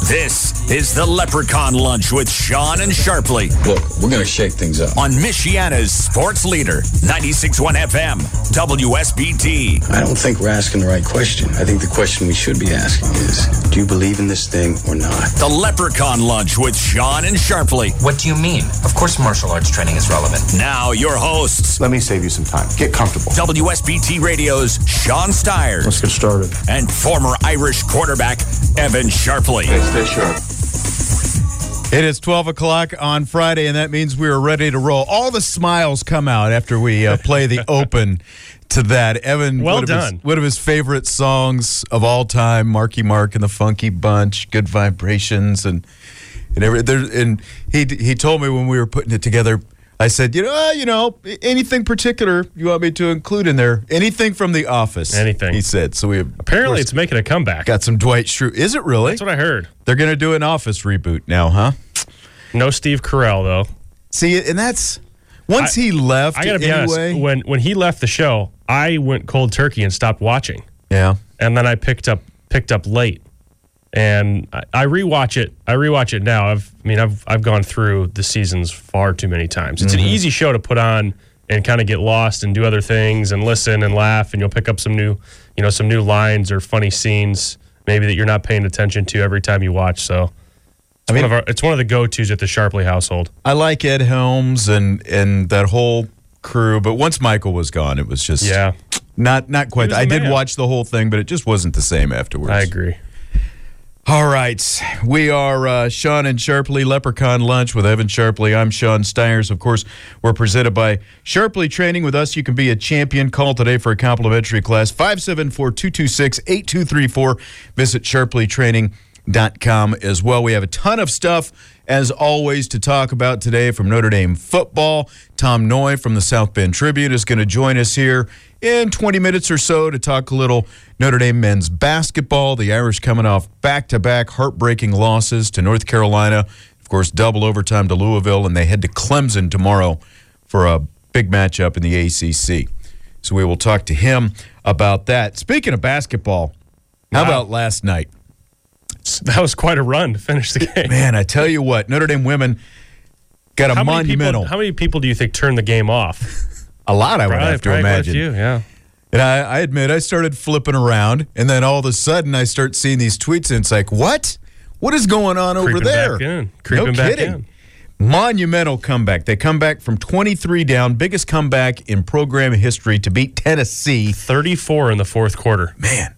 This is the Leprechaun Lunch with Sean and Sharpley. Look, we're going to shake things up. On Michiana's Sports Leader, 96.1 FM, WSBT. I don't think we're asking the right question. I think the question we should be asking is, do you believe in this thing or not? The Leprechaun Lunch with Sean and Sharpley. What do you mean? Of course martial arts training is relevant. Now your hosts. Let me save you some time. Get comfortable. WSBT Radio's Sean Stiers. Let's get started. And former Irish quarterback Evan Sharpley. Hey, stay sharp. It is 12 o'clock on Friday, and that means we are ready to roll. All the smiles come out after we play the open to that. Evan, well one done. One of his favorite songs of all time, Marky Mark and the Funky Bunch, Good Vibrations, and he told me when we were putting it together, I said, anything particular you want me to include in there? Anything from The Office. Anything. He said. So we apparently it's making a comeback. Got some Dwight Schrute. Is it really? That's what I heard. They're going to do an Office reboot now, huh? No Steve Carell, though. See, and that's once he left. I got to be honest. When he left the show, I went cold turkey and stopped watching. Yeah. And then I picked up late. And I rewatch it. I rewatch it now. I've gone through the seasons far too many times. It's an easy show to put on and kind of get lost and do other things and listen and laugh, and you'll pick up some new lines or funny scenes maybe that you're not paying attention to every time you watch. So it's one of the go-tos at the Sharpley household. I like Ed Helms and that whole crew, but once Michael was gone, it was just not quite. I did watch the whole thing, but it just wasn't the same afterwards. I agree. All right. We are Sean and Sharpley, Leprechaun Lunch with Evan Sharpley. I'm Sean Stiers. Of course, we're presented by Sharpley Training. With us, you can be a champion. Call today for a complimentary class, 574-226-8234. Visit sharpleytraining.com as well. We have a ton of stuff, as always, to talk about today from Notre Dame football. Tom Noy from the South Bend Tribune is going to join us here in 20 minutes or so to talk a little Notre Dame men's basketball. The Irish coming off back-to-back heartbreaking losses to North Carolina. Of course, double overtime to Louisville, and they head to Clemson tomorrow for a big matchup in the ACC. So we will talk to him about that. Speaking of basketball, how about last night? That was quite a run to finish the game. Man, I tell you what, Notre Dame women got a monumental. How many people do you think turned the game off? A lot, I would have to imagine. Quite a few, yeah. And I admit, I started flipping around, and then all of a sudden I start seeing these tweets, and it's like, what? What is going on over there? Creeping back in. Monumental comeback. They come back from 23 down, biggest comeback in program history to beat Tennessee. 34 in the fourth quarter. Man,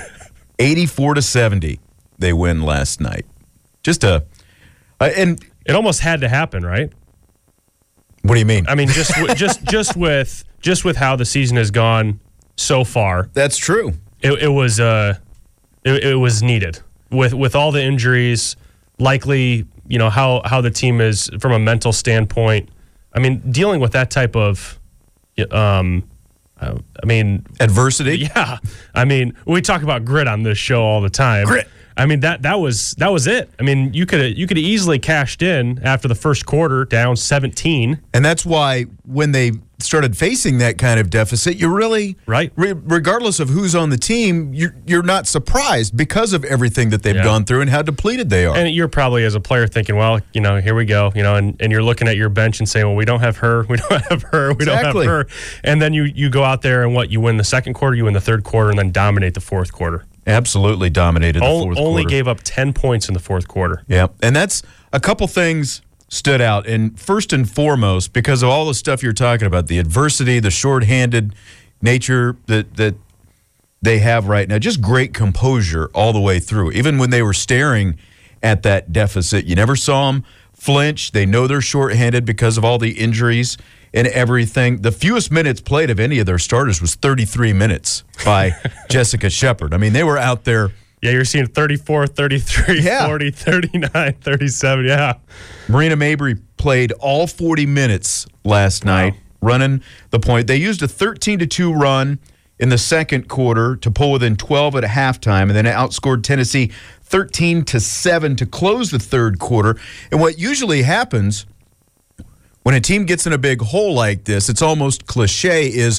84-70 they win last night. And it almost had to happen, right? What do you mean? I mean, just with how the season has gone so far. That's true. It was needed with all the injuries. Likely, how the team is from a mental standpoint. I mean, dealing with that type of, adversity. Yeah, I mean, we talk about grit on this show all the time. Grit. I mean, that was it. I mean, you could have easily cashed in after the first quarter, down 17. And that's why when they started facing that kind of deficit, you're really right. Regardless of who's on the team, you're not surprised because of everything that they've gone through and how depleted they are. And you're probably as a player thinking, well, here we go, and you're looking at your bench and saying, well, we don't have her, we don't have her, we don't have her, and then you go out there and you win the second quarter, you win the third quarter, and then dominate the fourth quarter. Absolutely dominated the fourth quarter. Only gave up 10 points in the fourth quarter. Yeah, and that's a couple things stood out. And first and foremost, because of all the stuff you're talking about, the adversity, the shorthanded nature that they have right now, just great composure all the way through. Even when they were staring at that deficit, you never saw them flinch. They know they're shorthanded because of all the injuries and everything. The fewest minutes played of any of their starters was 33 minutes by Jessica Shepard. I mean, they were out there. Yeah, you're seeing 34, 33, 40, 39, 37, yeah. Marina Mabry played all 40 minutes last night, running the point. They used a 13-2 run in the second quarter to pull within 12 at halftime, and then outscored Tennessee 13-7 to close the third quarter. And what usually happens when a team gets in a big hole like this, it's almost cliche, is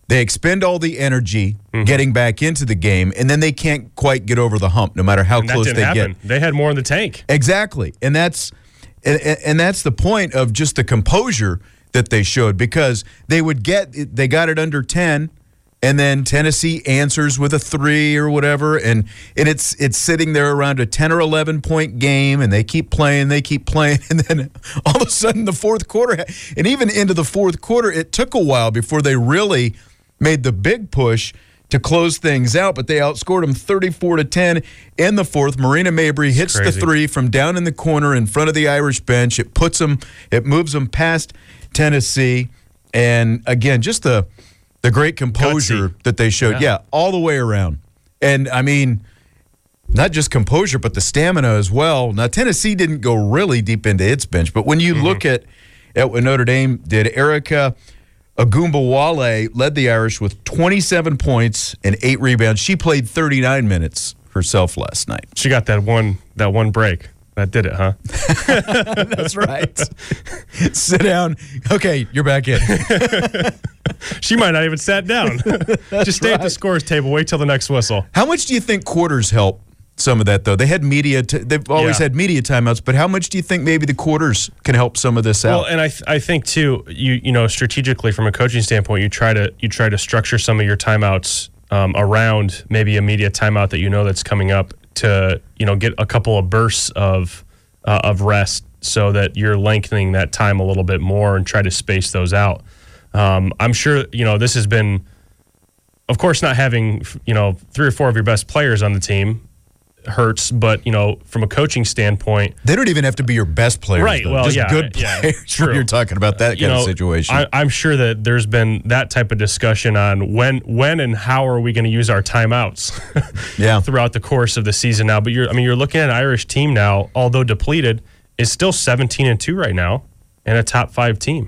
They expend all the energy getting back into the game, and then they can't quite get over the hump, no matter how close they get. They had more in the tank. Exactly, and that's the point of just the composure that they showed, because they got it under 10, and then Tennessee answers with a 3 or whatever, and it's sitting there around a 10 or 11 point game, and they keep playing, and then all of a sudden the fourth quarter, and even into the fourth quarter, it took a while before they really made the big push to close things out, but they outscored them 34-10 in the fourth. Marina Mabrey hits the 3 from down in the corner in front of the Irish bench. It moves them past Tennessee, and again, just the great composure that they showed. Yeah, all the way around. And I mean, not just composure, but the stamina as well. Now, Tennessee didn't go really deep into its bench, but when you look at what Notre Dame did, Erica Agumbawale led the Irish with 27 points and 8 rebounds. She played 39 minutes herself last night. She got that one break. That did it, huh? That's right. Sit down. Okay, you're back in. She might not even sat down. Just stay at the scores table. Wait till the next whistle. How much do you think quarters help some of that, though? They had they've always had media timeouts, but how much do you think maybe the quarters can help some of this out? Well, and I think too, you know, strategically from a coaching standpoint, you try to structure some of your timeouts around maybe a media timeout that you know that's coming up, to, you know, get a couple of bursts of rest, so that you're lengthening that time a little bit more and try to space those out. I'm sure, you know, this has been, of course, not having, you know, 3 or 4 of your best players on the team hurts, but, you know, from a coaching standpoint, they don't even have to be your best players, right? Though. Well, just good players. True. When you're talking about that kind of situation. I'm sure that there's been that type of discussion on when and how are we going to use our timeouts throughout the course of the season now. But you're looking at an Irish team now, although depleted, is still 17-2 right now and a top 5 team.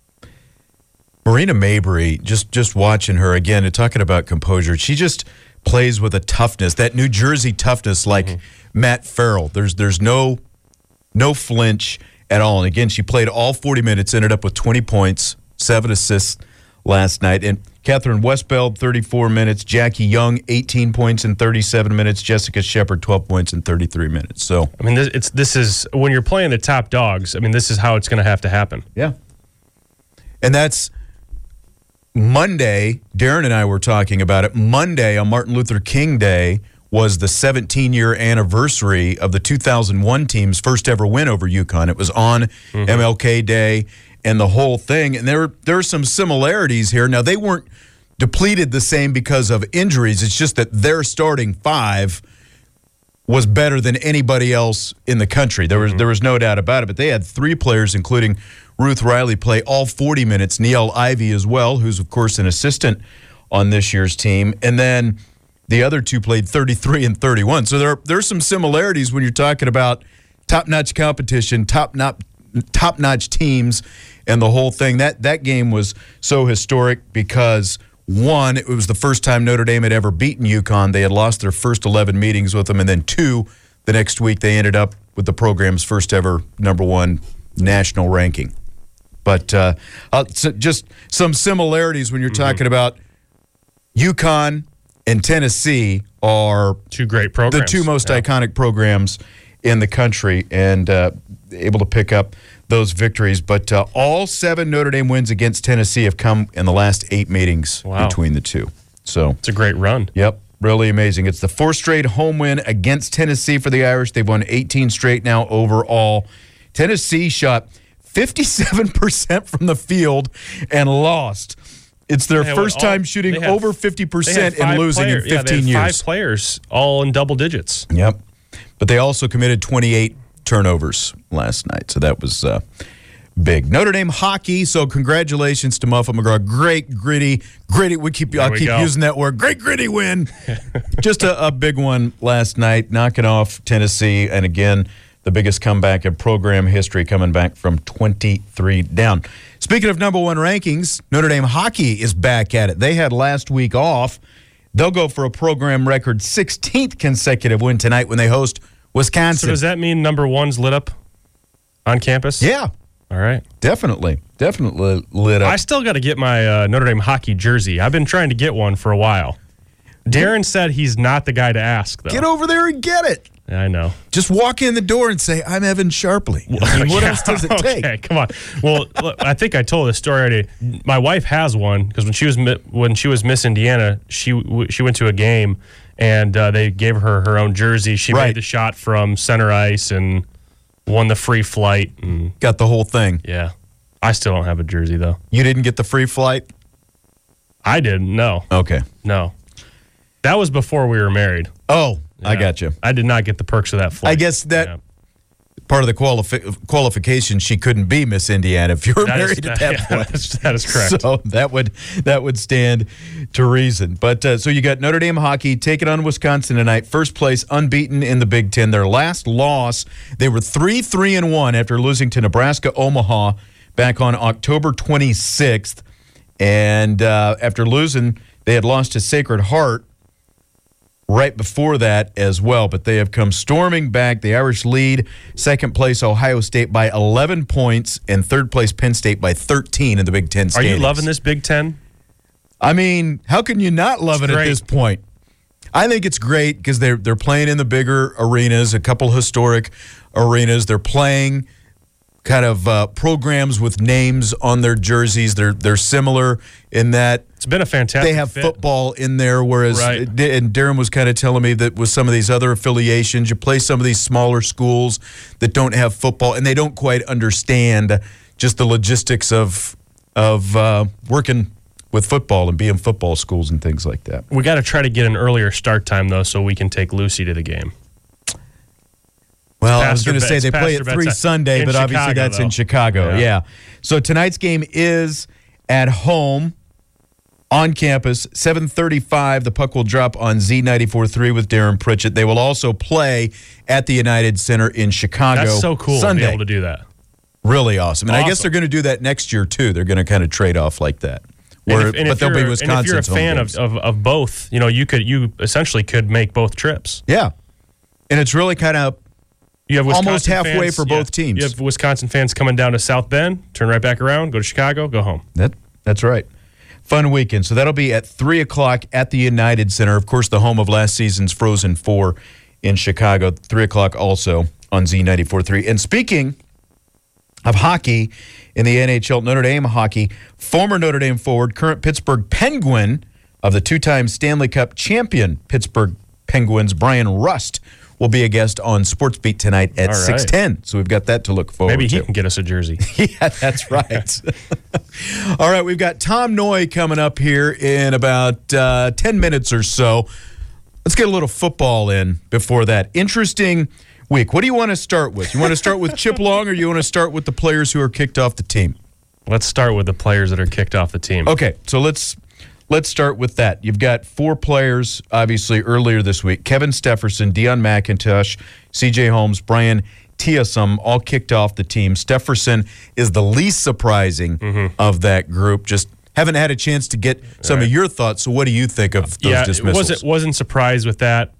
Marina Mabrey, just watching her again and talking about composure, she just plays with a toughness, that New Jersey toughness, like Matt Farrell. There's no flinch at all. And again, she played all 40 minutes, ended up with 20 points, 7 assists last night. And Catherine Westbeld, 34 minutes. Jackie Young, 18 points in 37 minutes. Jessica Shepard, 12 points in 33 minutes. So I mean, this is when you're playing the top dogs. I mean, this is how it's going to have to happen. Yeah, and that's Monday. Darren and I were talking about it. Monday, on Martin Luther King Day, was the 17-year anniversary of the 2001 team's first ever win over UConn. It was on MLK Day and the whole thing. And there are some similarities here. Now, they weren't depleted the same because of injuries. It's just that their starting 5 was better than anybody else in the country. There was no doubt about it. But they had 3 players, including Ruth Riley, play all 40 minutes. Niele Ivey as well, who's, of course, an assistant on this year's team. And then the other 2 played 33 and 31. So there's some similarities when you're talking about top-notch competition, top-notch teams, and the whole thing. That game was so historic because, 1, it was the first time Notre Dame had ever beaten UConn. They had lost their first 11 meetings with them. And then 2, the next week they ended up with the program's first ever #1 national ranking. But so just some similarities when you're talking about UConn and Tennessee are 2 great programs. The 2 most iconic programs in the country, and able to pick up those victories. But all 7 Notre Dame wins against Tennessee have come in the last 8 meetings between the 2. So it's a great run. Yep, really amazing. It's the 4th straight home win against Tennessee for the Irish. They've won 18 straight now overall. Tennessee shot 57% from the field and lost. It's their first time shooting over 50% and losing in 15 years. 5 players, all in double digits. Yep. But they also committed 28 turnovers last night, so that was big. Notre Dame hockey, so congratulations to Muffet McGraw. Great, gritty. I'll keep using that word. Great, gritty win. Just a big one last night, knocking off Tennessee, and again, the biggest comeback in program history, coming back from 23 down. Speaking of #1 rankings, Notre Dame hockey is back at it. They had last week off. They'll go for a program record 16th consecutive win tonight when they host Wisconsin. So does that mean #1's lit up on campus? Yeah. All right. Definitely lit up. I still got to get my Notre Dame hockey jersey. I've been trying to get one for a while. Darren said he's not the guy to ask, though. Get over there and get it. I know. Just walk in the door and say, I'm Evan Sharpley. I mean, what else does it take? Okay, come on. Well, look, I think I told this story already. My wife has one because when she was Miss Indiana, she went to a game and they gave her own jersey. She made the shot from center ice and won the free flight. And, got the whole thing. Yeah. I still don't have a jersey, though. You didn't get the free flight? I didn't, no. Okay. No. That was before we were married. Oh, Yeah. I got you. I did not get the perks of that flight. I guess that part of the qualification, she couldn't be Miss Indiana if you were married at that point. That is correct. So that would stand to reason. But so you got Notre Dame hockey taking on Wisconsin tonight. First place, unbeaten in the Big Ten. Their last loss, they were 3-3-1 after losing to Nebraska Omaha back on October 26th. And after losing, they had lost to Sacred Heart right before that as well, but they have come storming back. The Irish lead second place Ohio State by 11 points and third place Penn State by 13 in the Big Ten standings. Are you loving this Big Ten? I mean, how can you not love it at this point? I think it's great because they're playing in the bigger arenas, a couple historic arenas. They're playing kind of programs with names on their jerseys. They're similar in that it's been a fantastic they have fit. Football in there, whereas and Darren was kind of telling me that with some of these other affiliations, you play some of these smaller schools that don't have football, and they don't quite understand just the logistics of working with football and being football schools and things like that. We got to try to get an earlier start time, though, so we can take Lucy to the game. Well, I was going to say they play at 3 Sunday, but obviously that's in Chicago. Yeah. So tonight's game is at home on campus, 7:35. The puck will drop on Z94.3 with Darren Pritchett. They will also play at the United Center in Chicago. That's so cool Sunday. to be able to do that. Really awesome. And I guess they're going to do that next year, too. They're going to kind of trade off like that. But they'll be Wisconsin's. And if you're a fan of both, you essentially could make both trips. Yeah. And it's really kind of you have almost halfway for both teams. You have Wisconsin fans coming down to South Bend, turn right back around, go to Chicago, go home. That's right. Fun weekend. So that'll be at 3 o'clock at the United Center. Of course, the home of last season's Frozen Four in Chicago. 3 o'clock also on Z94.3. And speaking of hockey in the NHL, Notre Dame hockey, former Notre Dame forward, current Pittsburgh Penguin of the two-time Stanley Cup champion Pittsburgh Penguins, Brian Rust, will be a guest on Sports Beat tonight at 6:10. So we've got that to look forward to. Maybe he can get us a jersey. Yeah, that's right. All right, we've got Tom Noy coming up here in about 10 minutes or so. Let's get a little football in before that. Interesting week. What do you want to start with? You want to start with Chip Long, or you want to start with the players who are kicked off the team? Let's start with the players that are kicked off the team. Okay, so let's start with that. You've got 4 players, obviously, earlier this week. Kevin Stepherson, Deion McIntosh, C.J. Holmes, Brian Tiasum, all kicked off the team. Stepherson is the least surprising of that group. Just haven't had a chance to get some of your thoughts. So what do you think of those dismissals? Wasn't surprised with that.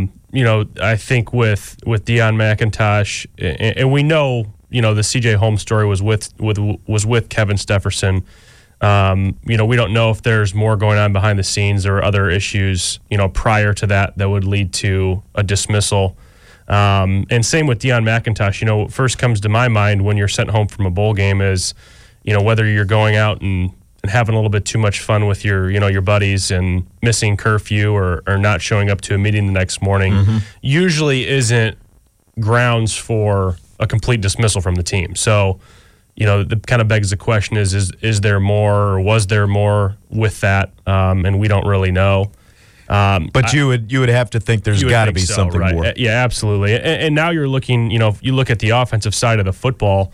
I think with Deion McIntosh, and we know, the C.J. Holmes story was with Kevin Stepherson. We don't know if there's more going on behind the scenes or other issues, prior to that would lead to a dismissal. And same with Deion McIntosh. What first comes to my mind when you're sent home from a bowl game is, whether you're going out and having a little bit too much fun with your buddies and missing curfew or not showing up to a meeting the next morning usually isn't grounds for a complete dismissal from the team. So, that kind of begs the question is there more or was there more with that? And we don't really know. But you would have to think there's got to be something more. Yeah, absolutely. And now you're looking, if you look at the offensive side of the football,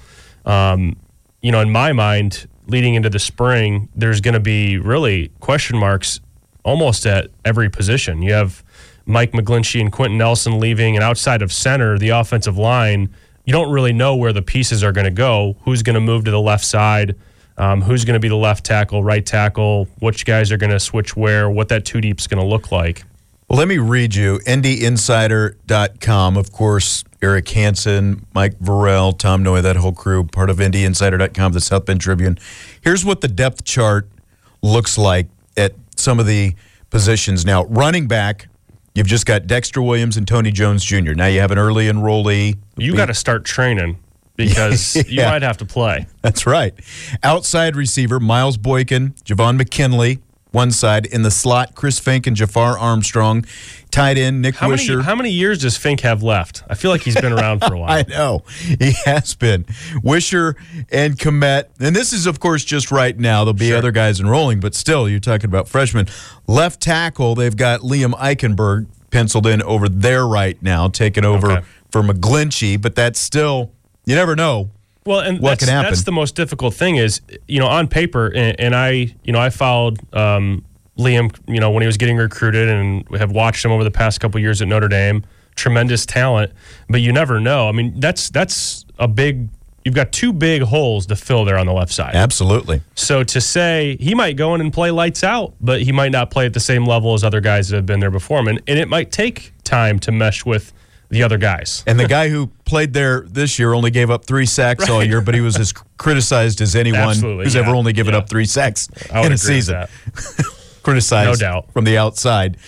in my mind, leading into the spring, there's going to be really question marks almost at every position. You have Mike McGlinchey and Quentin Nelson leaving, and outside of center, the offensive line, you don't really know where the pieces are going to go, who's going to move to the left side, who's going to be the left tackle, right tackle, which guys are going to switch where, what that two deep is going to look like. Well, let me read you NDinsider.com, of course, Eric Hansen, Mike Varell, Tom Noy, that whole crew, part of IndyInsider.com, the South Bend Tribune. Here's what the depth chart looks like at some of the positions. Now, running back, you've just got Dexter Williams and Tony Jones Jr. Now you have an early enrollee. You got to start training because you might have to play. That's right. Outside receiver, Miles Boykin, Javon McKinley, one side. In the slot, Chris Fink and Jafar Armstrong. Tight end, Nick Wisher. How many years does Fink have left? I feel like he's been around for a while. I know. He has been. Wisher and Komet. And this is, of course, just right now. There'll be other guys enrolling, but still, you're talking about freshmen. Left tackle, they've got Liam Eichenberg penciled in over there right now, taking over for McGlinchey, but that's still, you never know. Well, and what can happen. That's the most difficult thing is, on paper, and I followed Liam, when he was getting recruited, and have watched him over the past couple years at Notre Dame. Tremendous talent, but you never know. I mean, that's a big. You've got two big holes to fill there on the left side. Absolutely. So to say he might go in and play lights out, but he might not play at the same level as other guys that have been there before him, and it might take time to mesh with the other guys. And the guy who played there this year only gave up 3 sacks all year, but he was as criticized as anyone who's ever only given up 3 sacks in a season. Criticized, no doubt, from the outside.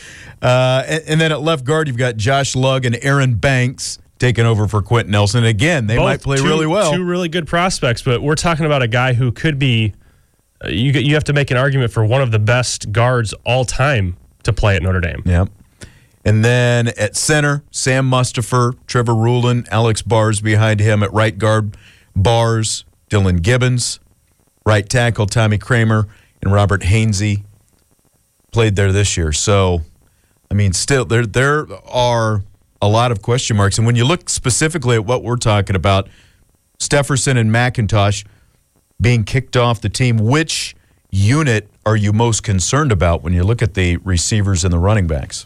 And then at left guard, you've got Josh Lugg and Aaron Banks taking over for Quentin Nelson. Again, they might play really well. Two really good prospects, but we're talking about a guy who could be. You have to make an argument for one of the best guards all time to play at Notre Dame. Yep. And then at center, Sam Mustipher, Trevor Rulin, Alex Bars behind him. At right guard, Bars, Dylan Gibbons. Right tackle, Tommy Kramer, and Robert Hainsey played there this year. So, I mean, still, there are a lot of question marks. And when you look specifically at what we're talking about, Stefferson and McIntosh being kicked off the team, which unit are you most concerned about when you look at the receivers and the running backs?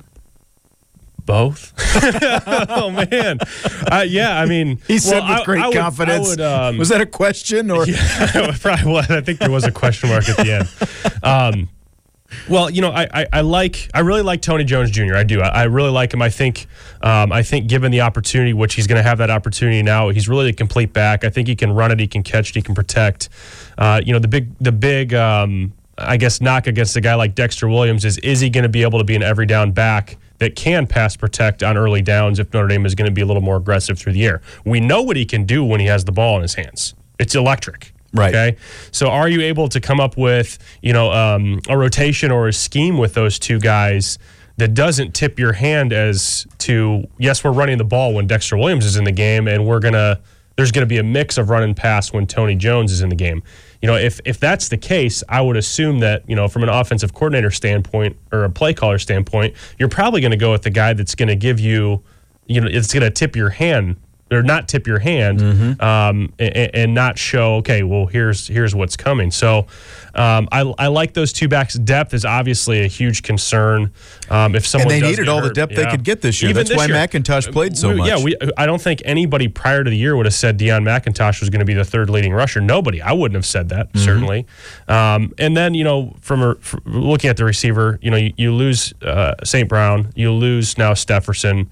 Both. Oh, man. Yeah, I mean. He said with great confidence. Was that a question? Or? Yeah, probably was. I think there was a question mark at the end. Well, I really like Tony Jones Jr. I do. I really like him. I think given the opportunity, which he's going to have that opportunity now, he's really a complete back. I think he can run it, he can catch it, he can protect. The big I guess knock against a guy like Dexter Williams is he going to be able to be an every down back that can pass protect on early downs if Notre Dame is going to be a little more aggressive through the air? We know what he can do when he has the ball in his hands. It's electric. Right. Okay. So are you able to come up with, a rotation or a scheme with those two guys that doesn't tip your hand as to, yes, we're running the ball when Dexter Williams is in the game, and there's going to be a mix of run and pass when Tony Jones is in the game. If that's the case, I would assume that, from an offensive coordinator standpoint or a play caller standpoint, you're probably going to go with the guy that's going to give you, it's going to tip your hand or not tip your hand, and not show, okay, well, here's what's coming. So I like those two backs. Depth is obviously a huge concern. If someone and they needed all the depth they could get this year. Even That's why McIntosh played so much. Yeah, I don't think anybody prior to the year would have said Deion McIntosh was going to be the third leading rusher. Nobody. I wouldn't have said that, certainly. And then, from looking at the receiver, you lose St. Brown. You lose now Stefferson.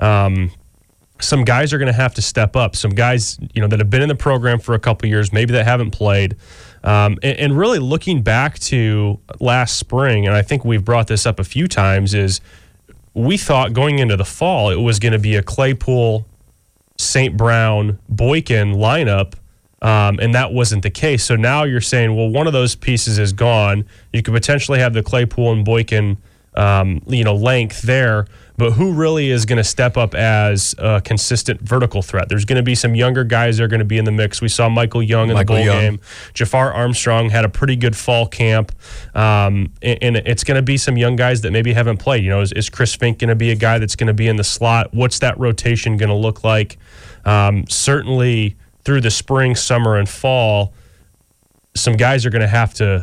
Some guys are going to have to step up. Some guys, that have been in the program for a couple years, maybe that haven't played. And really looking back to last spring, and I think we've brought this up a few times, is we thought going into the fall it was going to be a Claypool, St. Brown, Boykin lineup, and that wasn't the case. So now you're saying, well, one of those pieces is gone. You could potentially have the Claypool and Boykin length there, but who really is going to step up as a consistent vertical threat? There's going to be some younger guys that are going to be in the mix. We saw Michael Young in the bowl game. Jafar Armstrong had a pretty good fall camp, and it's going to be some young guys that maybe haven't played. Is Chris Fink going to be a guy that's going to be in the slot? What's that rotation going to look like? Certainly through the spring, summer, and fall, some guys are going to have to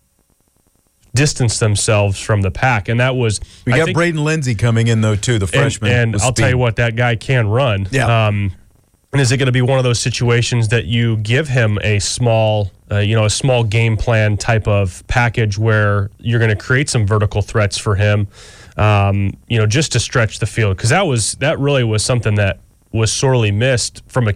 distance themselves from the pack, and that was. We got Braden Lindsey coming in though too, the freshman. And I'll tell you what, that guy can run. Yeah. And is it going to be one of those situations that you give him a small, a small game plan type of package where you're going to create some vertical threats for him, just to stretch the field? Because that really was something that was sorely missed from a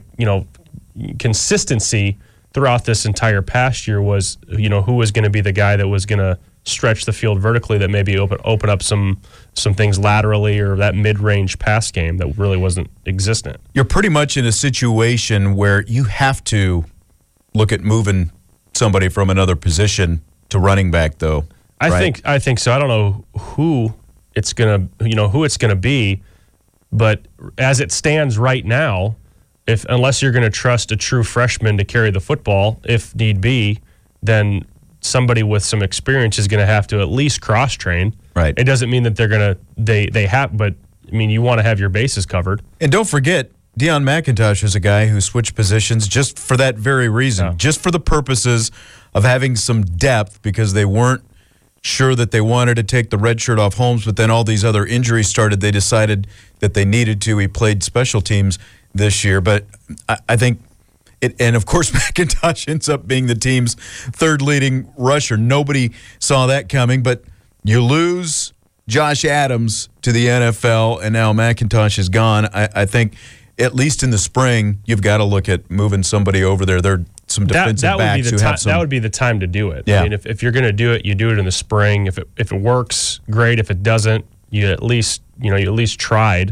consistency throughout this entire past year was who was going to be the guy that was going to stretch the field vertically, that maybe open up some things laterally, or that mid-range pass game that really wasn't existent. You're pretty much in a situation where you have to look at moving somebody from another position to running back, though. I think so. I don't know who it's gonna be, but as it stands right now, unless you're going to trust a true freshman to carry the football, if need be, then somebody with some experience is going to have to at least cross train. Right. It doesn't mean that they have, but I mean, you want to have your bases covered. And don't forget, Deion McIntosh is a guy who switched positions just for that very reason, just for the purposes of having some depth, because they weren't sure that they wanted to take the red shirt off Holmes, but then all these other injuries started. They decided that they needed to. He played special teams this year, but I think and of course McIntosh ends up being the team's third leading rusher. Nobody saw that coming, but you lose Josh Adams to the NFL, and now McIntosh is gone. I think at least in the spring, you've got to look at moving somebody over there. There are some defensive backs who have some. That would be the time to do it. Yeah. I mean, if you're going to do it, you do it in the spring. If it works, great. If it doesn't, you at least tried.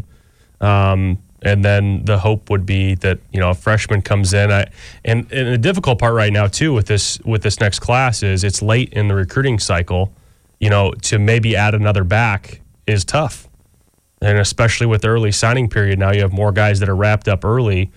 And then the hope would be that a freshman comes in. And the difficult part right now too with this next class is it's late in the recruiting cycle. To maybe add another back is tough, and especially with the early signing period now, you have more guys that are wrapped up early.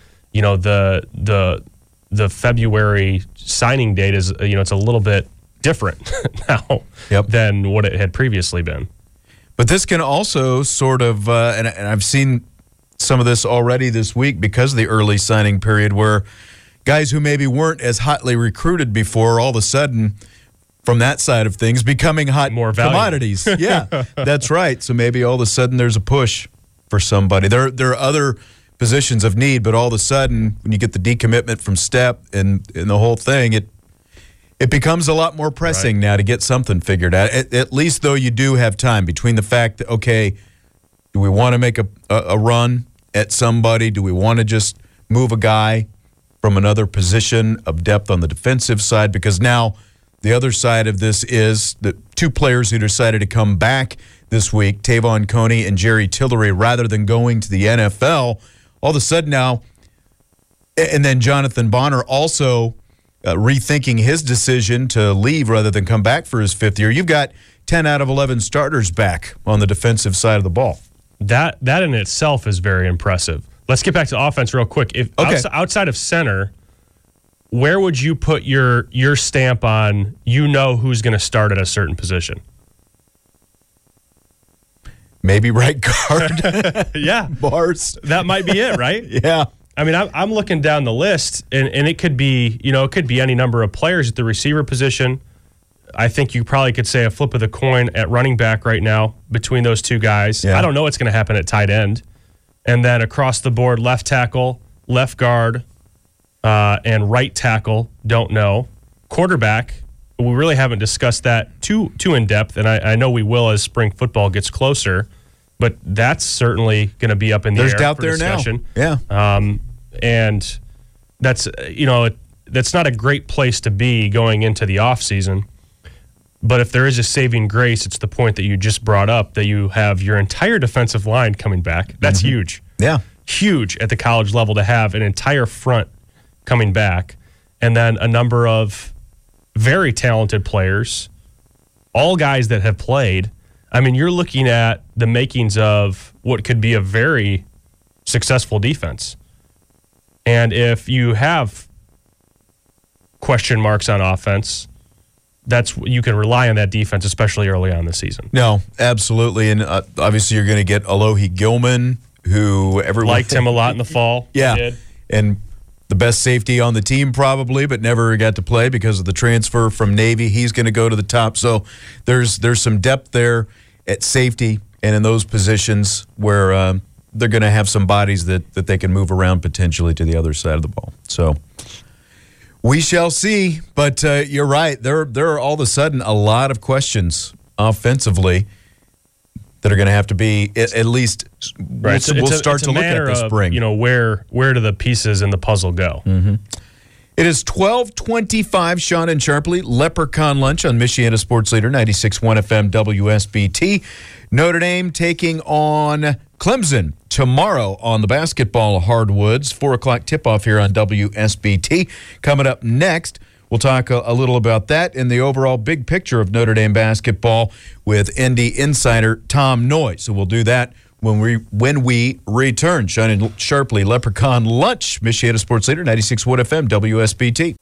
The February signing date is it's a little bit different now than what it had previously been. But this can also sort of, and I've seen some of this already this week because of the early signing period, where guys who maybe weren't as hotly recruited before, all of a sudden, from that side of things, becoming hot more commodities. Yeah, that's right. So maybe all of a sudden there's a push for somebody. There are other positions of need, but all of a sudden when you get the decommitment from Step and the whole thing, it becomes a lot more pressing now to get something figured out. At least, though, you do have time between the fact that, okay, do we want to make a run at somebody? Do we want to just move a guy from another position of depth on the defensive side? Because now the other side of this is the two players who decided to come back this week, Tavon Coney and Jerry Tillery, rather than going to the NFL, all of a sudden now, and then Jonathan Bonner also rethinking his decision to leave rather than come back for his fifth year. You've got 10 out of 11 starters back on the defensive side of the ball. That in itself is very impressive. Let's get back to offense real quick. Outside of center, where would you put your stamp on who's going to start at a certain position? Maybe right guard. Yeah. Bars. That might be it, right? Yeah. I mean, I'm looking down the list, and it could be, any number of players at the receiver position. I think you probably could say a flip of the coin at running back right now between those two guys. Yeah. I don't know what's going to happen at tight end. And then across the board, left tackle, left guard, and right tackle, don't know. Quarterback, we really haven't discussed that too in depth, and I know we will as spring football gets closer, but that's certainly going to be up in the air. There's doubt for there discussion. now. Yeah. And that's, that's not a great place to be going into the offseason. But if there is a saving grace, it's the point that you just brought up, that you have your entire defensive line coming back. That's huge. Yeah. Huge at the college level to have an entire front coming back. And then a number of very talented players, all guys that have played. I mean, you're looking at the makings of what could be a very successful defense. And if you have question marks on offense, you can rely on that defense, especially early on this season. No, absolutely. And obviously you're going to get Alohi Gilman, who everyone liked him a lot in the fall. Yeah. And the best safety on the team probably, but never got to play because of the transfer from Navy. He's going to go to the top. So there's some depth there at safety and in those positions where they're going to have some bodies that they can move around potentially to the other side of the ball. So we shall see, but you're right. There are all of a sudden a lot of questions offensively. that are going to have to be at least. Right. We'll start to look at this spring. Where do the pieces in the puzzle go? Mm-hmm. It is 12:25. Sean and Sharpley, Leprechaun Lunch on Michiana Sports Leader 96.1 FM WSBT. Notre Dame taking on Clemson tomorrow on the basketball hardwoods. 4 o'clock tip-off here on WSBT. Coming up next, we'll talk a little about that and the overall big picture of Notre Dame basketball with ND insider Tom Noy. So we'll do that when we return. Sean and Sharpley, Leprechaun Lunch, Michiana Sports Leader, 96.1 FM, WSBT.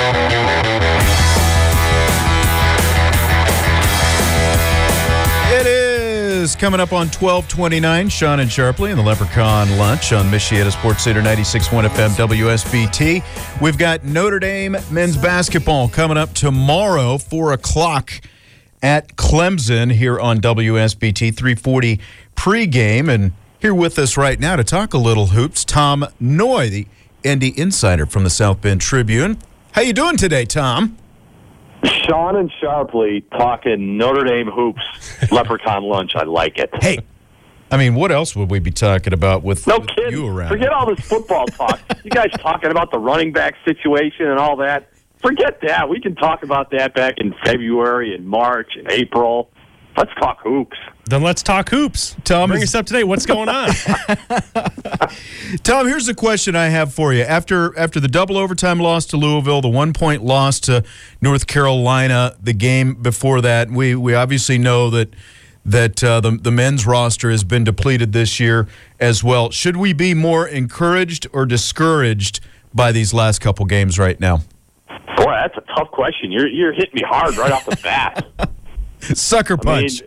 It is coming up on 12:29. Sean and Sharpley and the Leprechaun Lunch on Michiana Sports Leader, 96.1 FM, WSBT. We've got Notre Dame men's basketball coming up tomorrow, 4 o'clock at Clemson here on WSBT 340 pregame. And here with us right now to talk a little hoops, Tom Noy, the ND insider from the South Bend Tribune. How you doing today, Tom? Sean and Sharpley talking Notre Dame hoops, Leprechaun Lunch. I like it. Hey, I mean, what else would we be talking about with kidding. You around? Forget all this football talk. You guys talking about the running back situation and all that. Forget that. We can talk about that back in February and March and April. Let's talk hoops. Then let's talk hoops. Tom, bring us up to date. What's going on? Tom, here's a question I have for you. After the double overtime loss to Louisville, the 1-point loss to North Carolina, the game before that, we obviously know that the men's roster has been depleted this year as well. Should we be more encouraged or discouraged by these last couple games right now? Boy, that's a tough question. You're hitting me hard right off the bat. Sucker punch.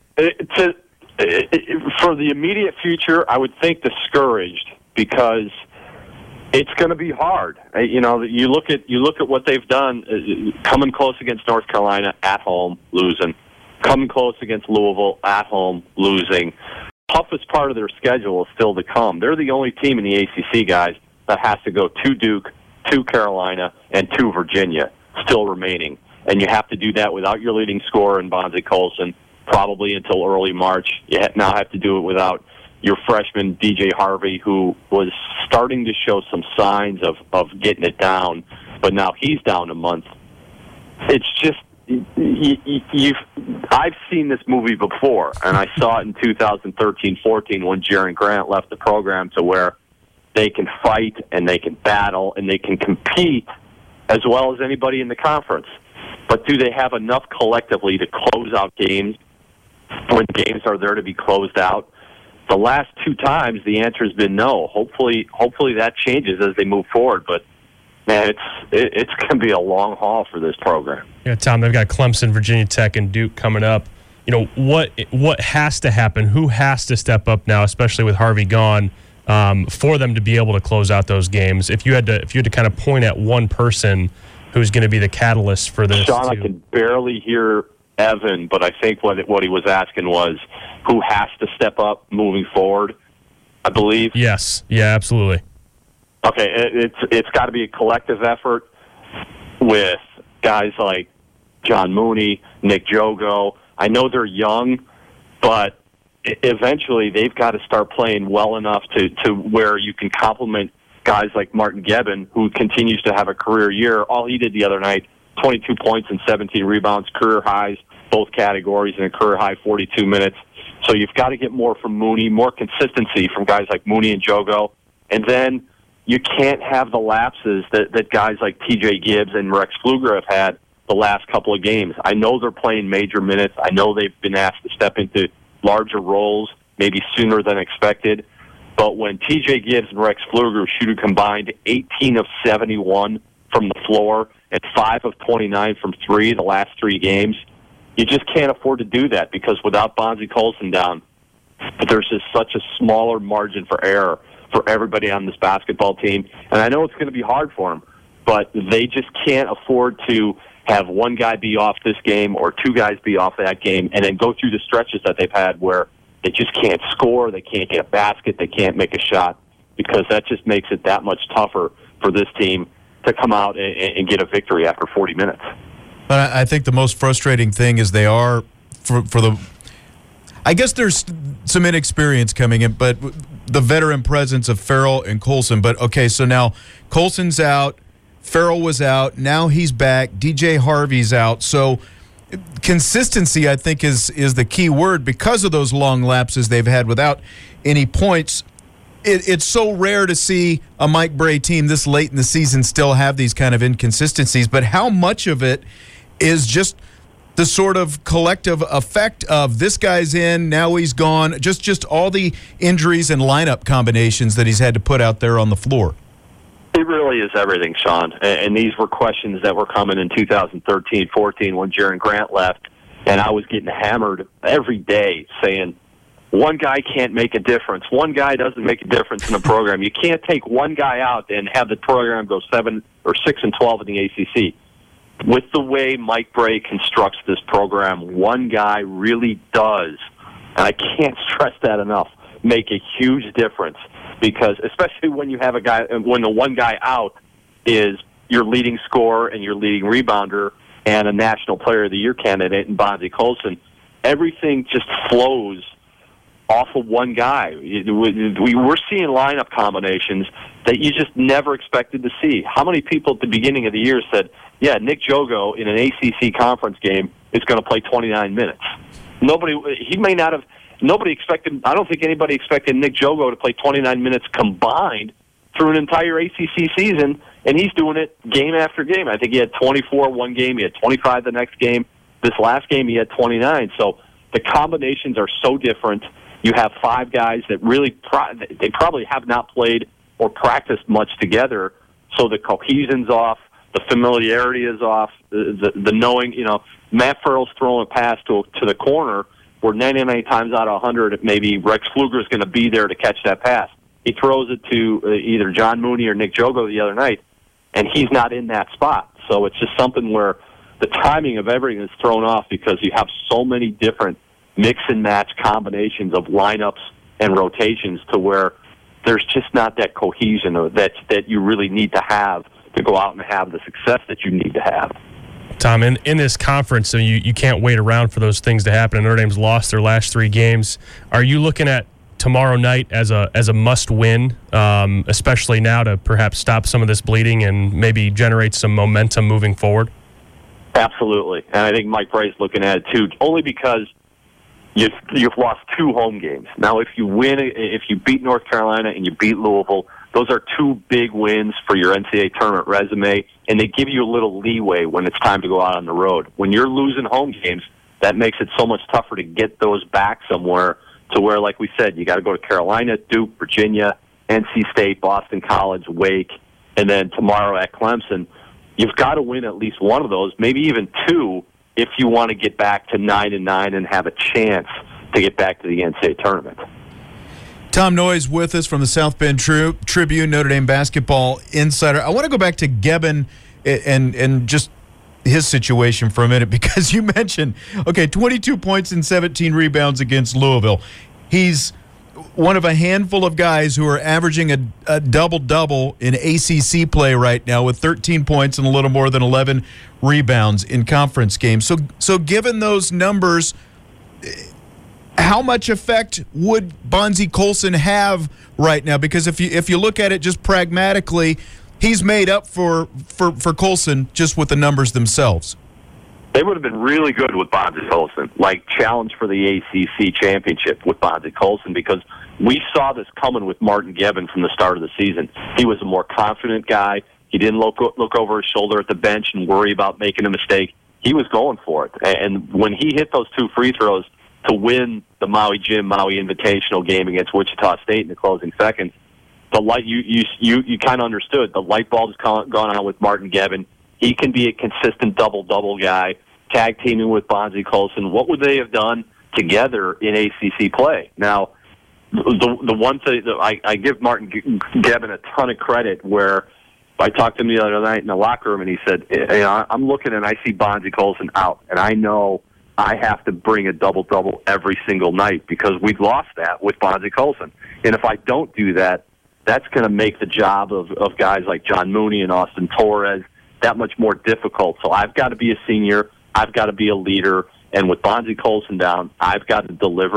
For the immediate future, I would think discouraged because it's going to be hard. You look at what they've done, coming close against North Carolina at home, losing, coming close against Louisville at home, losing. Toughest part of their schedule is still to come. They're the only team in the ACC, guys, that has to go to Duke, to Carolina, and to Virginia, still remaining. And you have to do that without your leading scorer in Bonzie Colson, probably until early March. You now have to do it without your freshman, DJ Harvey, who was starting to show some signs of getting it down, but now he's down a month. It's just, I've seen this movie before, and I saw it in 2013-14 when Jaren Grant left the program, to where they can fight and they can battle and they can compete as well as anybody in the conference. But do they have enough collectively to close out games when games are there to be closed out? The last 2 times, the answer has been no. Hopefully that changes as they move forward. But, man, it's going to be a long haul for this program. Yeah, Tom, they've got Clemson, Virginia Tech, and Duke coming up. What has to happen? Who has to step up now, especially with Harvey gone, for them to be able to close out those games? If you had to kind of point at one person who's going to be the catalyst for this. Sean, I can barely hear Evan, but I think what he was asking was who has to step up moving forward, I believe. Yes. Yeah, absolutely. Okay, it's got to be a collective effort with guys like John Mooney, Nick Jogo. I know they're young, but eventually they've got to start playing well enough to where you can complement guys like Martin Gebbin, who continues to have a career year. All he did the other night, 22 points and 17 rebounds, career highs, both categories, in a career high 42 minutes. So you've got to get more from Mooney, more consistency from guys like Mooney and Jogo. And then you can't have the lapses that guys like TJ Gibbs and Rex Pfluger have had the last couple of games. I know they're playing major minutes. I know they've been asked to step into larger roles, maybe sooner than expected. But when TJ Gibbs and Rex Pfluger shoot a combined 18 of 71 from the floor and 5 of 29 from 3 the last 3 games, you just can't afford to do that, because without Bonzie Colson down, there's just such a smaller margin for error for everybody on this basketball team. And I know it's going to be hard for them, but they just can't afford to have one guy be off this game or 2 guys be off that game and then go through the stretches that they've had where they just can't score, they can't get a basket, they can't make a shot, because that just makes it that much tougher for this team to come out and get a victory after 40 minutes. But I think the most frustrating thing is they are, for the I guess there's some inexperience coming in, but the veteran presence of Farrell and Colson. But, okay, so now Colson's out, Farrell was out, now he's back, DJ Harvey's out. So consistency, I think, is the key word because of those long lapses they've had without any points. It's so rare to see a Mike Brey team this late in the season still have these kind of inconsistencies, but how much of it is just the sort of collective effect of this guy's in, now he's gone, just all the injuries and lineup combinations that he's had to put out there on the floor? It really is everything, Sean. And these were questions that were coming in 2013-14 when Jaron Grant left, and I was getting hammered every day saying, one guy can't make a difference. One guy doesn't make a difference in a program. You can't take one guy out and have the program go 7 or 6-12 in the ACC. With the way Mike Brey constructs this program, one guy really does, and I can't stress that enough, make a huge difference. Because especially when you have a guy, when the one guy out is your leading scorer and your leading rebounder and a National Player of the Year candidate in Bonzie Colson, everything just flows off of one guy. We're seeing lineup combinations that you just never expected to see. How many people at the beginning of the year said, yeah, Nick Jogo in an ACC conference game is going to play 29 minutes? Nobody expected, I don't think anybody expected Nick Jogo to play 29 minutes combined through an entire ACC season, and he's doing it game after game. I think he had 24 one game, he had 25 the next game. This last game he had 29. So the combinations are so different. You have 5 guys that really they probably have not played or practiced much together, so the cohesion's off, the familiarity is off, the knowing, Matt Farrell's throwing a pass to the corner where 99 times out of 100, maybe Rex Pfluger is going to be there to catch that pass. He throws it to either John Mooney or Nick Jogo the other night, and he's not in that spot. So it's just something where the timing of everything is thrown off because you have so many different mix and match combinations of lineups and rotations to where there's just not that cohesion that you really need to have to go out and have the success that you need to have. Tom, in this conference, so you can't wait around for those things to happen. Notre Dame's lost their last 3 games. Are you looking at tomorrow night as a must-win, especially now to perhaps stop some of this bleeding and maybe generate some momentum moving forward? Absolutely, and I think Mike Brey's looking at it too, only because you've lost 2 home games. Now, if you beat North Carolina and you beat Louisville, those are 2 big wins for your NCAA tournament resume, and they give you a little leeway when it's time to go out on the road. When you're losing home games, that makes it so much tougher to get those back somewhere to where, like we said, you got to go to Carolina, Duke, Virginia, NC State, Boston College, Wake, and then tomorrow at Clemson. You've got to win at least one of those, maybe even 2, if you want to get back to 9-9 and have a chance to get back to the NCAA tournament. Tom Noyes with us from the South Bend Tribune, Notre Dame basketball insider. I want to go back to Gebben and just his situation for a minute because you mentioned, 22 points and 17 rebounds against Louisville. He's one of a handful of guys who are averaging a double-double in ACC play right now with 13 points and a little more than 11 rebounds in conference games. So given those numbers, how much effect would Bonzie Colson have right now? Because if you look at it just pragmatically, he's made up for Colson just with the numbers themselves. They would have been really good with Bonzie Colson, like challenge for the ACC championship with Bonzie Colson, because we saw this coming with Martin Gebben from the start of the season. He was a more confident guy. He didn't look over his shoulder at the bench and worry about making a mistake. He was going for it. And when he hit those 2 free throws to win the Maui Invitational game against Wichita State in the closing seconds, you kind of understood. The light bulb's gone on with Martin Gebben. He can be a consistent double-double guy, tag teaming with Bonzie Colson. What would they have done together in ACC play? Now, the one thing that I give Martin Gebben a ton of credit, where I talked to him the other night in the locker room, and he said, I'm looking and I see Bonzie Colson out, and I know I have to bring a double-double every single night because we've lost that with Bonzie Colson. And if I don't do that, that's going to make the job of guys like John Mooney and Austin Torres that much more difficult. So I've got to be a senior. I've got to be a leader. And with Bonzie Colson down, I've got to deliver.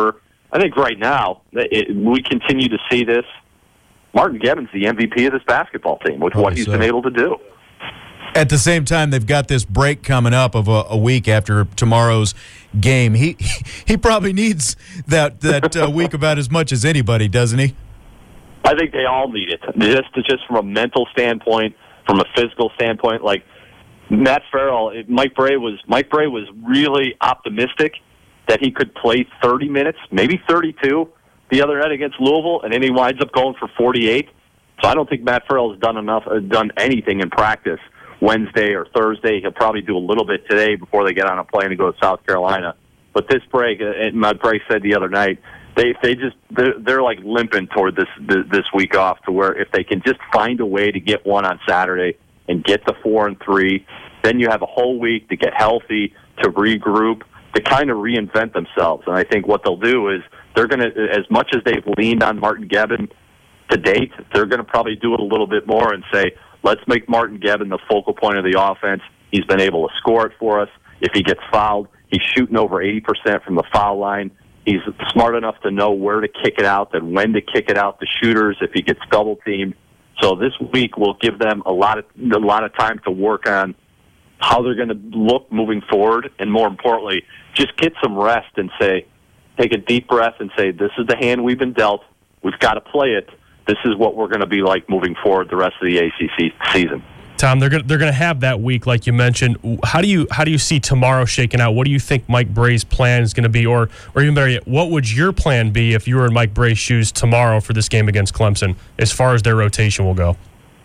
I think right now, we continue to see this. Martin Gebbin's the MVP of this basketball team with what he's been able to do. At the same time, they've got this break coming up of a week after tomorrow's game. He probably needs that week about as much as anybody, doesn't he? I think they all need it. Just from a mental standpoint, from a physical standpoint. Like Matt Farrell, Mike Bray was really optimistic that he could play 30 minutes, maybe 32, the other night against Louisville, and then he winds up going for 48. So I don't think Matt Farrell's done anything in practice Wednesday or Thursday. He'll probably do a little bit today before they get on a plane to go to South Carolina. But this break, and my break said the other night, they're like limping toward this week off, to where if they can just find a way to get one on Saturday and get the 4 and 3, then you have a whole week to get healthy, to regroup, to kind of reinvent themselves. And I think what they'll do is they're going to, as much as they've leaned on Martin Gebbin to date, they're going to probably do it a little bit more and say, let's make Martin Gebbin the focal point of the offense. He's been able to score it for us. If he gets fouled, he's shooting over 80% from the foul line. He's smart enough to know where to kick it out and when to kick it out to shooters if he gets double teamed. So this week will give them a lot of time to work on how they're going to look moving forward, and more importantly, just get some rest and take a deep breath and say, this is the hand we've been dealt. We've got to play it. This is what we're going to be like moving forward the rest of the ACC season. Tom, they're going to have that week, like you mentioned. How do you see tomorrow shaking out? What do you think Mike Bray's plan is going to be, or even better yet, what would your plan be if you were in Mike Bray's shoes tomorrow for this game against Clemson, as far as their rotation will go?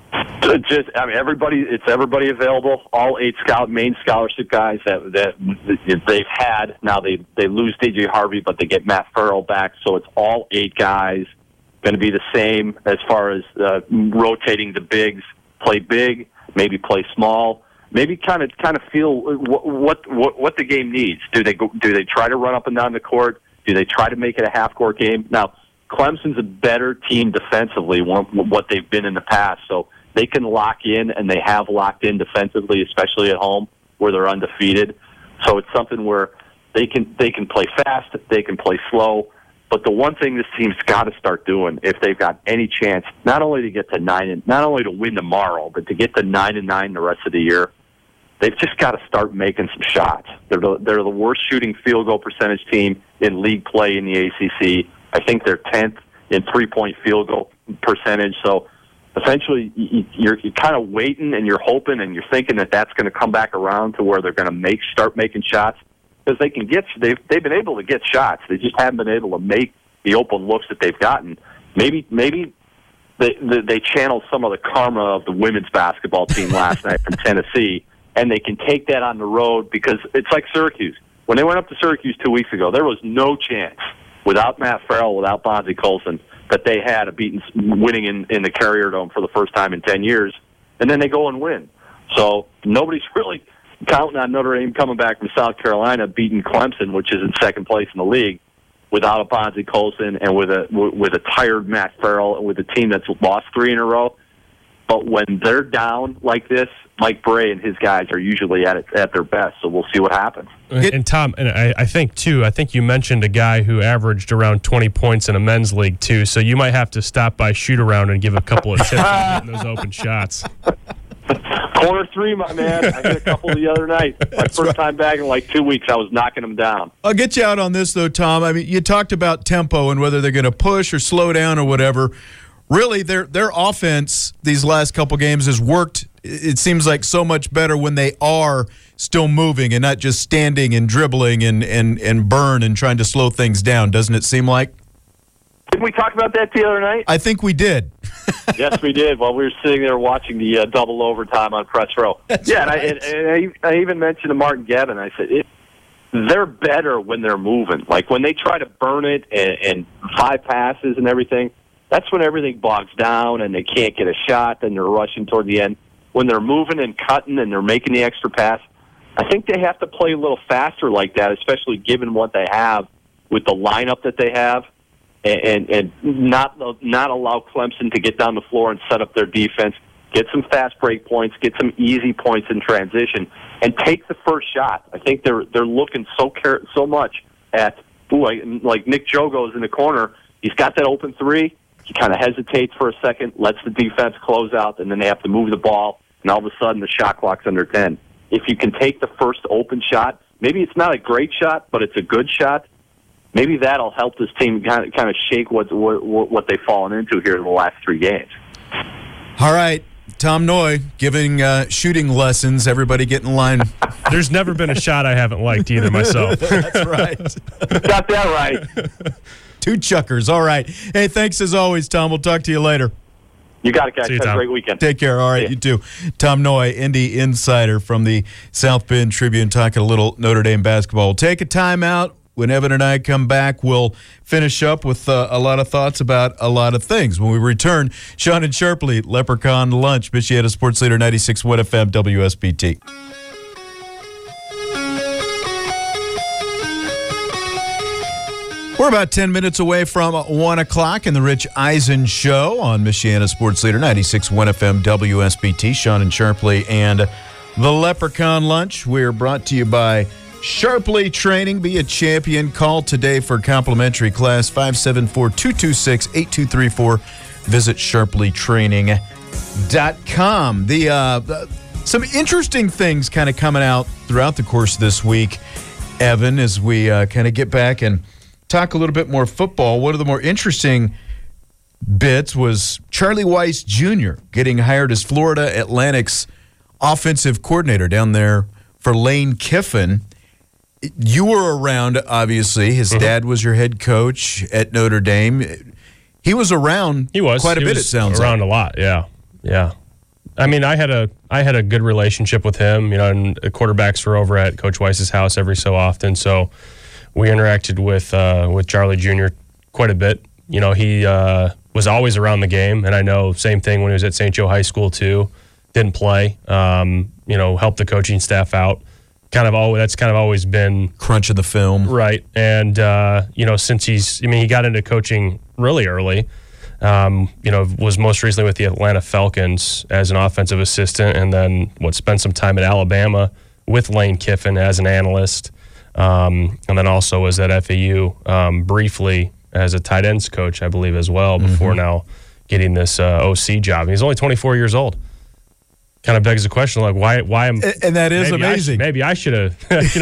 It's everybody available. All 8 main scholarship guys that they've had. Now they lose DJ Harvey, but they get Matt Farrell back, so it's all 8 guys. Going to be the same as far as rotating the bigs. Play big, maybe play small, maybe kind of feel what the game needs. Do they try to run up and down the court? Do they try to make it a half-court game? Now, Clemson's a better team defensively, what they've been in the past, so they can lock in, and they have locked in defensively, especially at home where they're undefeated. So it's something where they can play fast, they can play slow. But the one thing this team's got to start doing, if they've got any chance, not only to get to 9 and not only to win tomorrow, but to get to 9-9 the rest of the year, they've just got to start making some shots. They're the worst shooting field goal percentage team in league play in the ACC. I think they're 10th in 3-point field goal percentage. So essentially, you're kind of waiting and you're hoping and you're thinking that that's going to come back around to where they're going to start making shots. Because they've been able to get shots. They just haven't been able to make the open looks that they've gotten. Maybe they channel some of the karma of the women's basketball team last night from Tennessee, and they can take that on the road, because it's like Syracuse. When they went up to Syracuse 2 weeks ago, there was no chance, without Matt Farrell, without Bonzie Colson, that they had winning in the Carrier Dome for the first time in 10 years, and then they go and win. So nobody's really counting on Notre Dame coming back from South Carolina, beating Clemson, which is in second place in the league, without a Bonzie Colson and with a tired Matt Farrell, and with a team that's lost 3 in a row. But when they're down like this, Mike Bray and his guys are usually at their best. So we'll see what happens. And Tom, and I think you mentioned a guy who averaged around 20 points in a men's league too. So you might have to stop by shoot around and give a couple of tips on getting those open shots. Corner 3, my man. I hit a couple the other night. My first time back in like 2 weeks, I was knocking them down. I'll get you out on this, though, Tom. I mean, you talked about tempo and whether they're going to push or slow down or whatever. Really, their offense these last couple games has worked, it seems like, so much better when they are still moving and not just standing and dribbling and burn and trying to slow things down, doesn't it seem like? Didn't we talk about that the other night? I think we did. Yes, we did. While we were sitting there watching the double overtime on press row. That's yeah, right. and I even mentioned to Martin Gebbin, I said, they're better when they're moving. Like when they try to burn it and 5 passes and everything, that's when everything bogs down and they can't get a shot and they're rushing toward the end. When they're moving and cutting and they're making the extra pass, I think they have to play a little faster like that, especially given what they have with the lineup that they have. And not allow Clemson to get down the floor and set up their defense, get some fast break points, get some easy points in transition, and take the first shot. I think they're looking so much at like Nick Jogo's in the corner. He's got that open three. He kind of hesitates for a second, lets the defense close out, and then they have to move the ball, and all of a sudden the shot clock's under 10. If you can take the first open shot, maybe it's not a great shot, but it's a good shot, maybe that'll help this team kind of shake what they've fallen into here in the last 3 games. All right. Tom Noy giving shooting lessons. Everybody get in line. There's never been a shot I haven't liked either myself. That's right. Got that right. 2 chuckers. All right. Hey, thanks as always, Tom. We'll talk to you later. You got it, guys. See you, Have a Tom. great weekend. Take care. All right, you too. Tom Noy, Indy Insider from the South Bend Tribune, talking a little Notre Dame basketball. We'll take a timeout. When Evan and I come back, we'll finish up with a lot of thoughts about a lot of things. When we return, Sean and Sharpley, Leprechaun Lunch, Michiana Sports Leader 96.1 FM WSBT. We're about 10 minutes away from 1 o'clock in the Rich Eisen Show on Michiana Sports Leader 96.1 FM WSBT. Sean and Sharpley and the Leprechaun Lunch. We're brought to you by Sharpley Training. Be a champion. Call today for a complimentary class, 574-226-8234. Visit sharpleytraining.com. Some interesting things kind of coming out throughout the course of this week, Evan, as we kind of get back and talk a little bit more football. One of the more interesting bits was Charlie Weis Jr. getting hired as Florida Atlantic's offensive coordinator down there for Lane Kiffin. You were around, obviously. His dad was your head coach at Notre Dame. He was around quite a bit, it sounds like. Around a lot, yeah. I mean, I had a good relationship with him, and the quarterbacks were over at Coach Weis's house every so often, so we interacted with Charlie Jr. quite a bit. He was always around the game, and I know same thing when he was at St. Joe High School too. Didn't play, helped the coaching staff out. That's kind of always been crunching the film, right? And since he got into coaching really early. Was most recently with the Atlanta Falcons as an offensive assistant, and then spent some time at Alabama with Lane Kiffin as an analyst. And then also was at FAU briefly as a tight ends coach, I believe, as well, before now getting this OC job. And he's only 24 years old. Kind of begs the question, like, why am... And that is amazing. Maybe I should have,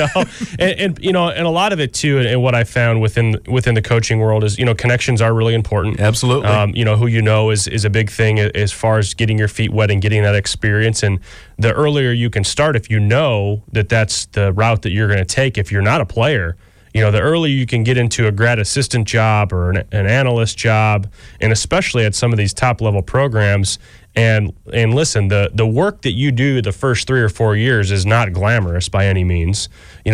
and a lot of it, too, and what I found within the coaching world is, connections are really important. Absolutely. Who is a big thing as far as getting your feet wet and getting that experience. And the earlier you can start, if you know that that's the route that you're going to take, if you're not a player, the earlier you can get into a grad assistant job or an analyst job, and especially at some of these top-level programs. And listen, the work that you do the first 3 or 4 years is not glamorous by any means.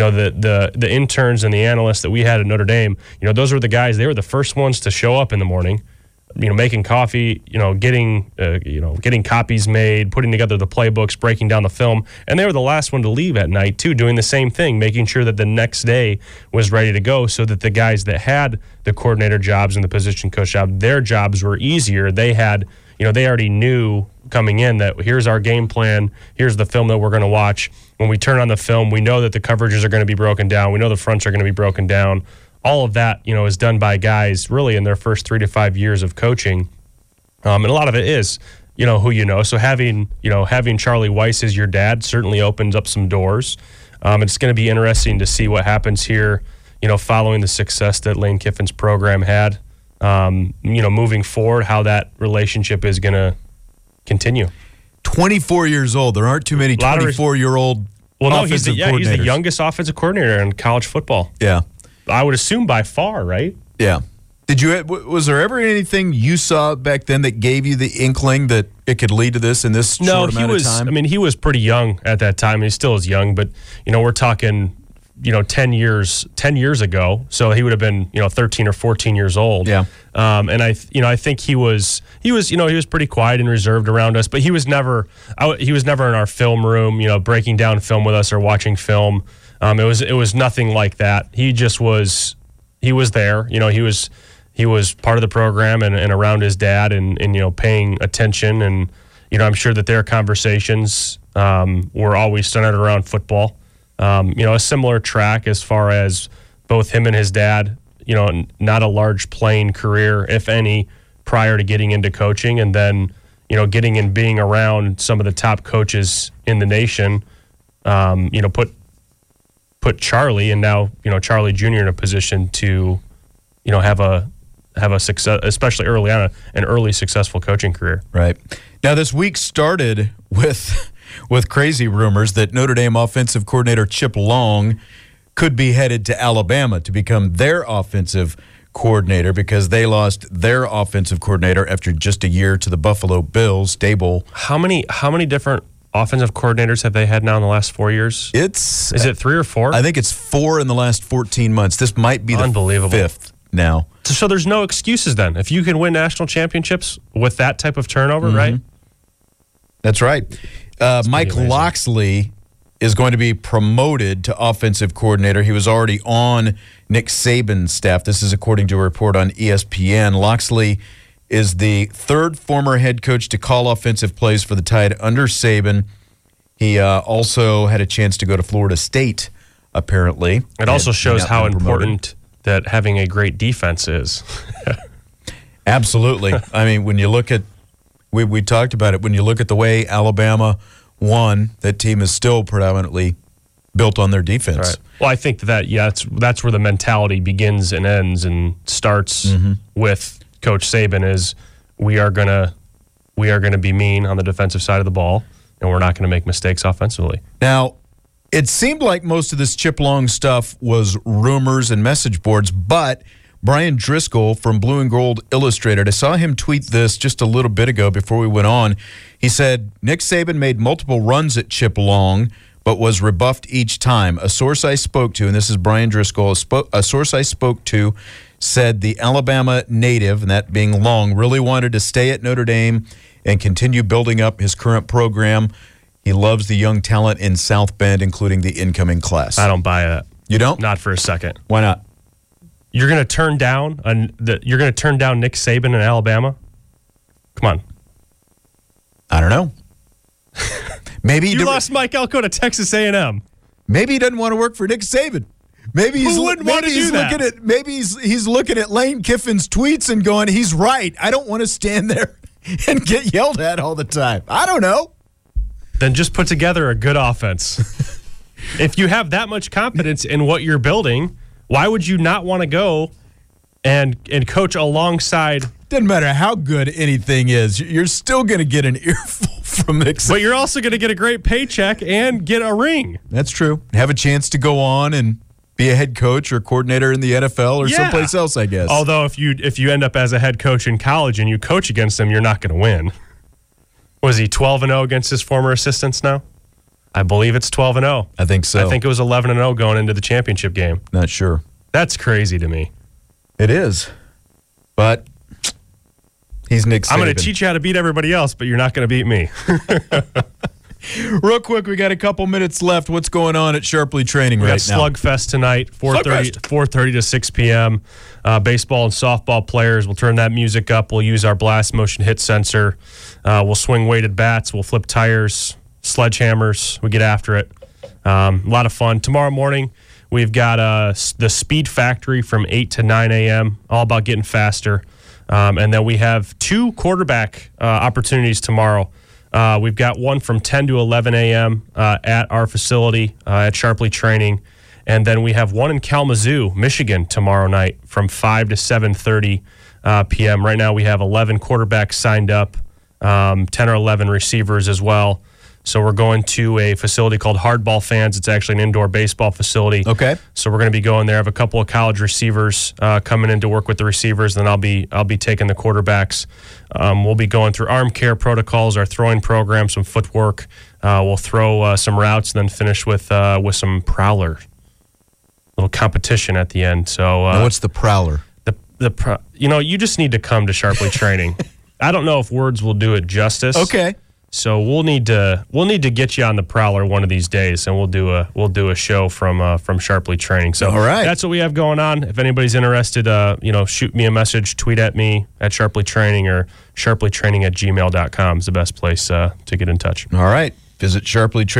The interns and the analysts that we had at Notre Dame, those were the guys. They were the first ones to show up in the morning, making coffee, getting copies made, putting together the playbooks, breaking down the film, and they were the last one to leave at night too, doing the same thing, making sure that the next day was ready to go, so that the guys that had the coordinator jobs and the position coach job, their jobs were easier. They had. They already knew coming in that here's our game plan, here's the film that we're going to watch. When we turn on the film, we know that the coverages are going to be broken down. We know the fronts are going to be broken down. All of that, is done by guys really in their first 3 to 5 years of coaching. And a lot of it is, who you know. So having Charlie Weis as your dad certainly opens up some doors. It's going to be interesting to see what happens here, following the success that Lane Kiffin's program had. Moving forward, how that relationship is going to continue. 24 years old. There aren't too many 24-year-old offensive coordinators. He's the youngest offensive coordinator in college football. Yeah. I would assume by far, right? Yeah. Was there ever anything you saw back then that gave you the inkling that it could lead to this in this short amount of time? He was pretty young at that time. He still is young, but, we're talking... 10 years ago, so he would have been 13 or 14 years old. Yeah. And I think he was pretty quiet and reserved around us, but he was never in our film room, breaking down film with us or watching film. It was nothing like that. He just was. He was there. He was part of the program and around his dad and paying attention, and I'm sure that their conversations were always centered around football. A similar track as far as both him and his dad, not a large playing career, if any, prior to getting into coaching, and then getting and being around some of the top coaches in the nation. Put Charlie and now Charlie Jr. in a position to have a success, especially early on, an early successful coaching career. Right. Now this week started with crazy rumors that Notre Dame offensive coordinator Chip Long could be headed to Alabama to become their offensive coordinator because they lost their offensive coordinator after just a year to the Buffalo Bills. Dable. How many different offensive coordinators have they had now in the last 4 years? Is it 3 or 4? I think it's 4 in the last 14 months. This might be the Unbelievable. 5th now. So there's no excuses then. If you can win national championships with that type of turnover, right? That's right. Mike Locksley is going to be promoted to offensive coordinator. He was already on Nick Saban's staff. This is according to a report on ESPN. Locksley is the third former head coach to call offensive plays for the Tide under Saban. He also had a chance to go to Florida State, apparently. It also shows how important that having a great defense is. Absolutely. I mean, when you look at, we talked about it, when you look at the way Alabama won, that team is still predominantly built on their defense. Right. Well, I think that's where the mentality begins and ends and starts with Coach Saban is we are gonna be mean on the defensive side of the ball, and we're not going to make mistakes offensively. Now, it seemed like most of this Chip Long stuff was rumors and message boards, but Brian Driscoll from Blue and Gold Illustrated, I saw him tweet this just a little bit ago before we went on. He said, Nick Saban made multiple runs at Chip Long, but was rebuffed each time. A source I spoke to, and this is Brian Driscoll, a source I spoke to said the Alabama native, and that being Long, really wanted to stay at Notre Dame and continue building up his current program. He loves the young talent in South Bend, including the incoming class. I don't buy that. You don't? Not for a second. Why not? You're going to turn down Nick Saban in Alabama? Come on. I don't know. Maybe you lost Mike Elko to Texas A&M. Maybe he doesn't want to work for Nick Saban. Maybe he's looking at Lane Kiffin's tweets and going, he's right. I don't want to stand there and get yelled at all the time. I don't know. Then just put together a good offense. If you have that much confidence in what you're building, why would you not want to go and coach alongside? Doesn't matter how good anything is, you're still going to get an earful from Nick Saban. But you're also going to get a great paycheck and get a ring. That's true. Have a chance to go on and be a head coach or coordinator in the NFL or someplace else, I guess. Although if you end up as a head coach in college and you coach against them, you're not going to win. Was he 12-0 against his former assistants now? I believe it's 12-0. I think so. I think it was 11-0 going into the championship game. Not sure. That's crazy to me. It is. But he's Nick Saban. I'm going to teach you how to beat everybody else, but you're not going to beat me. Real quick, we got a couple minutes left. What's going on at Sharpley Training right now? We got Slugfest tonight, 4:30 to 6 p.m. Baseball and softball players, we'll turn that music up. We'll use our blast motion hit sensor. We'll swing weighted bats. We'll flip tires, sledgehammers. We get after it. A lot of fun. Tomorrow morning, we've got the Speed Factory from 8 to 9 a.m., all about getting faster. And then we have 2 quarterback opportunities tomorrow. We've got one from 10 to 11 a.m. At our facility at Sharpley Training. And then we have one in Kalamazoo, Michigan, tomorrow night from 5 to 7:30 p.m. Right now we have 11 quarterbacks signed up, 10 or 11 receivers as well. So we're going to a facility called Hardball Fans. It's actually an indoor baseball facility. Okay. So we're going to be going there. I have a couple of college receivers coming in to work with the receivers. Then I'll be taking the quarterbacks. We'll be going through arm care protocols, our throwing program, some footwork. We'll throw some routes, and then finish with some prowler. Little competition at the end. So now what's the prowler? You just need to come to Sharpley Training. I don't know if words will do it justice. Okay. So we'll need to get you on the prowler one of these days, and we'll do a show from Sharpley Training. So all right, that's what we have going on. If anybody's interested, shoot me a message, tweet at me at Sharpley Training or sharpleytraining@gmail.com is the best place to get in touch. All right, visit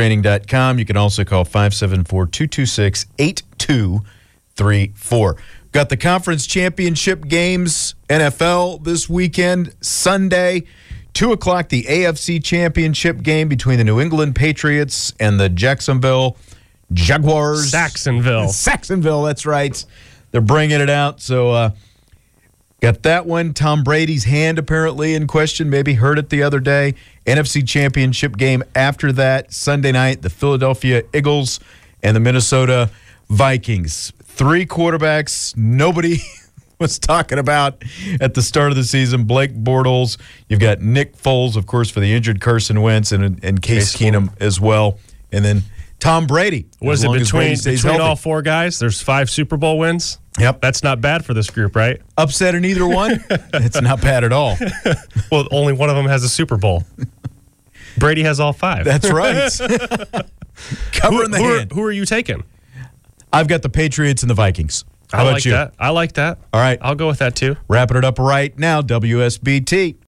sharpleytraining.com. You can also call 574-226-8234. Got the conference championship games, NFL this weekend, Sunday, 2 o'clock, the AFC championship game between the New England Patriots and the Jacksonville Jaguars. Saxonville, that's right. They're bringing it out. So got that one. Tom Brady's hand apparently in question. Maybe heard it the other day. NFC championship game after that, Sunday night, the Philadelphia Eagles and the Minnesota Vikings. 3 quarterbacks nobody was talking about at the start of the season. Blake Bortles. You've got Nick Foles, of course, for the injured Carson Wentz, and Case Keenum as well. And then Tom Brady. Was it between all 4 guys? There's 5 Super Bowl wins? Yep. That's not bad for this group, right? Upset in either one? It's not bad at all. Well, only one of them has a Super Bowl. Brady has all 5. That's right. Covering the hand. Who are you taking? I've got the Patriots and the Vikings. How I about like you? that. I like that. All right. I'll go with that too. Wrapping it up right now, WSBT.